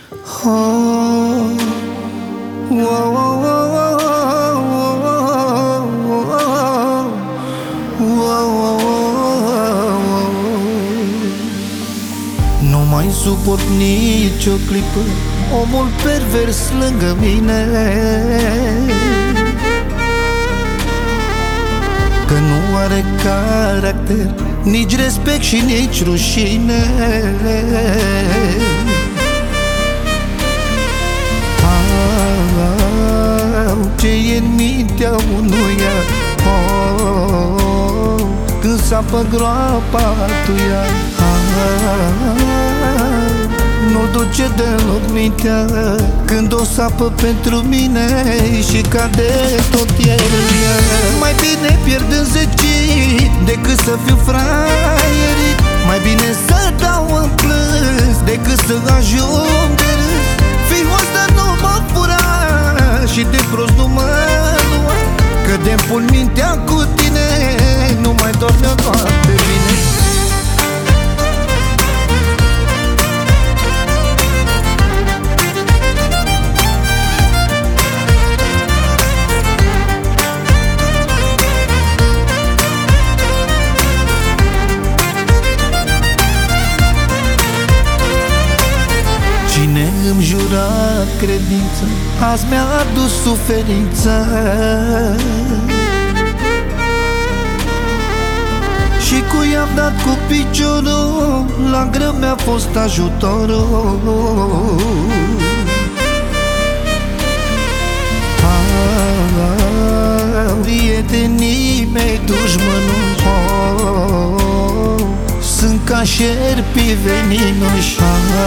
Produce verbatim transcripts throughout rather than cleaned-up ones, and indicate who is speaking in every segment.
Speaker 1: Oh, oh, oh, nu mai suport nicio clipă omul pervers lângă mine, că nu are caracter, nici respect și nici rușine. Au, ce e în mintea unuia, oh, când sapă groapa tuia, nu-l duce deloc mintea când o sapă pentru mine și cade tot el. Mai bine pierd înzecit decât să fiu fraierit, mai bine să dau în plâns decât să ajung de râs. Fiul ăsta nu mă fura și de prost nu mă lua, că de-mi pun mintea cu tine nu mai dorm eu toate bine. Cine îmi jura credință, azi mi-a adus suferință, și cu i-am dat cu piciorul, la greu mi-a fost ajutorul. Prietenii mei dușmănul, sunt ca șerpi veninoși,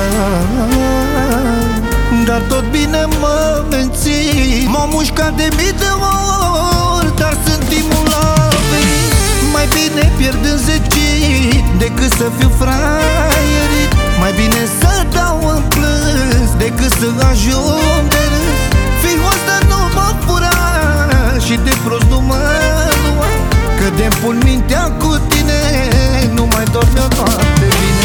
Speaker 1: dar tot bine mă mențin. M-au mușcat de mii de ori, dar sunt imulavit. Mai bine pierd înzecit decât să fiu fraierit, mai bine să dau în plâns decât să ajung de râs. Fiul ăsta nu mă fura și de prost nu mă lua, că de-mi pun mintea cu tine nu mai dorm eu toate bine.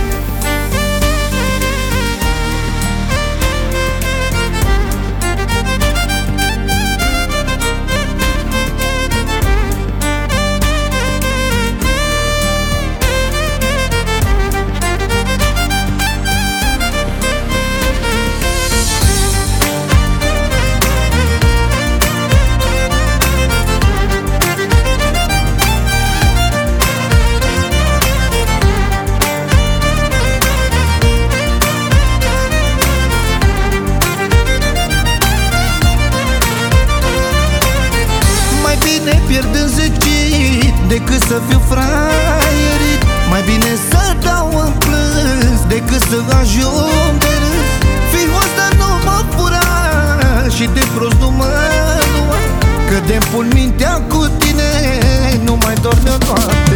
Speaker 1: Pierd înzecit decât să fiu fraierit, mai bine să dau în plâns decât să ajung de râs. Fiul ăsta nu mă fura și de prost nu mă lua, că de-mi pun mintea cu tine nu mai dorm eu toate